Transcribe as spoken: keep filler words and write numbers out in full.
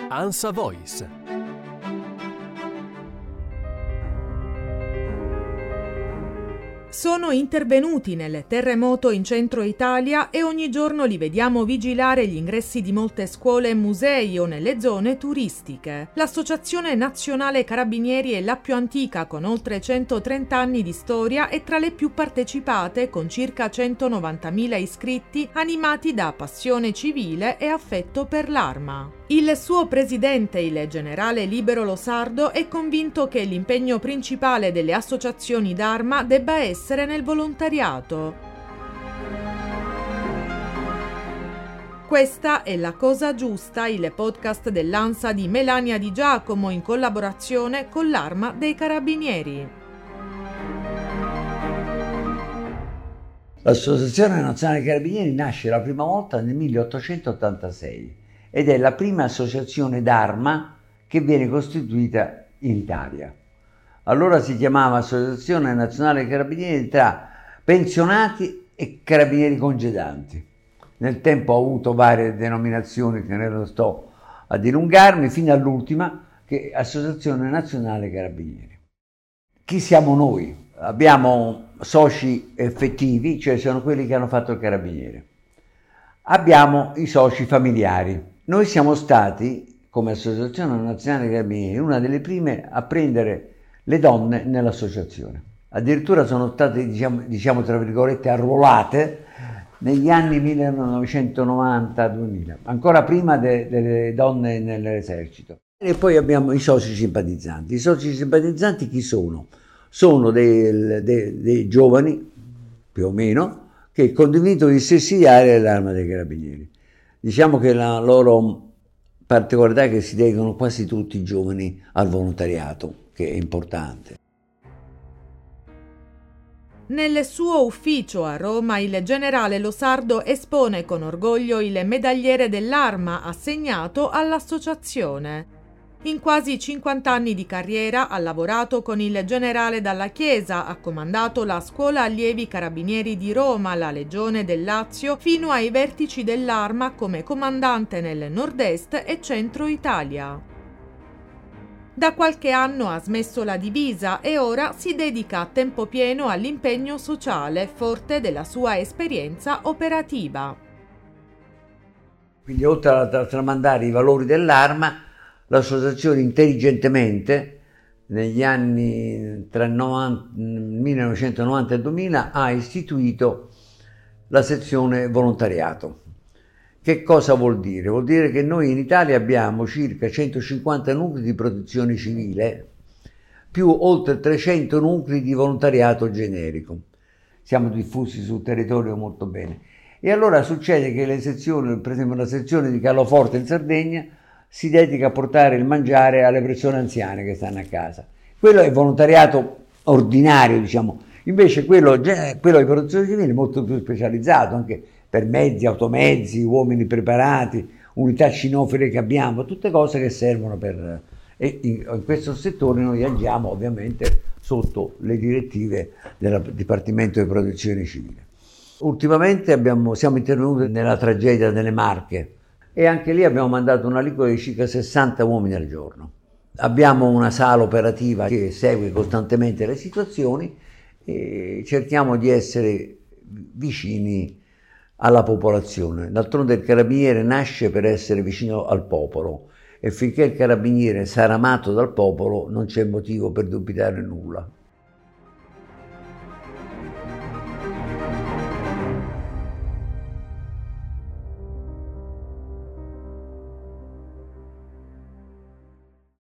ANSA Voice. Sono intervenuti nel terremoto in centro Italia e ogni giorno li vediamo vigilare gli ingressi di molte scuole e musei o nelle zone turistiche. L'Associazione Nazionale Carabinieri è la più antica, con oltre centotrenta anni di storia e tra le più partecipate, con circa centonovantamila iscritti, animati da passione civile e affetto per l'arma. Il suo presidente, il generale Libero Losardo, è convinto che l'impegno principale delle associazioni d'arma debba essere nel volontariato. Questa è La Cosa Giusta, il podcast dell'ANSA di Melania Di Giacomo in collaborazione con l'Arma dei Carabinieri. L'Associazione Nazionale Carabinieri nasce la prima volta nel milleottocentottantasei ed è la prima associazione d'arma che viene costituita in Italia. Allora si chiamava Associazione Nazionale Carabinieri tra pensionati e carabinieri congedanti. Nel tempo ha avuto varie denominazioni che ne sto a dilungarmi, fino all'ultima che è Associazione Nazionale Carabinieri. Chi siamo noi? Abbiamo soci effettivi, cioè sono quelli che hanno fatto il carabiniere. Abbiamo i soci familiari. Noi siamo stati, come Associazione Nazionale Carabinieri, una delle prime a prendere le donne nell'associazione. Addirittura sono state, diciamo, diciamo tra virgolette, arruolate negli anni millenovecentonovanta duemila, ancora prima de, delle donne nell'esercito. E poi abbiamo i soci simpatizzanti. I soci simpatizzanti chi sono? Sono dei, dei, dei giovani, più o meno, che condividono gli stessi ideali dell'Arma dei Carabinieri. Diciamo che la loro particolarità è che si dedicano quasi tutti i giovani al volontariato, che è importante. Nel suo ufficio a Roma il generale Losardo espone con orgoglio il medagliere dell'Arma assegnato all'associazione. In quasi cinquanta anni di carriera ha lavorato con il generale Dalla Chiesa, ha comandato la Scuola Allievi Carabinieri di Roma, la Legione del Lazio, fino ai vertici dell'Arma come comandante nel nord-est e centro Italia. Da qualche anno ha smesso la divisa e ora si dedica a tempo pieno all'impegno sociale, forte della sua esperienza operativa. Quindi oltre a tramandare i valori dell'arma, l'associazione intelligentemente negli anni tra il millenovecentonovanta e il duemila ha istituito la sezione volontariato. Che cosa vuol dire? Vuol dire che noi in Italia abbiamo circa centocinquanta nuclei di protezione civile più oltre trecento nuclei di volontariato generico. Siamo diffusi sul territorio molto bene. E allora succede che le sezioni, per esempio la sezione di Carloforte in Sardegna, si dedica a portare il mangiare alle persone anziane che stanno a casa. Quello è volontariato ordinario, diciamo. Invece quello, quello di protezione civile è molto più specializzato, anche per mezzi, automezzi, uomini preparati, unità cinofile che abbiamo, tutte cose che servono per... E in, in questo settore noi agiamo ovviamente sotto le direttive del Dipartimento di Protezione Civile. Ultimamente abbiamo, siamo intervenuti nella tragedia delle Marche, e anche lì abbiamo mandato una aliquota di circa sessanta uomini al giorno. Abbiamo una sala operativa che segue costantemente le situazioni e cerchiamo di essere vicini alla popolazione. D'altronde il carabiniere nasce per essere vicino al popolo e finché il carabiniere sarà amato dal popolo non c'è motivo per dubitare nulla.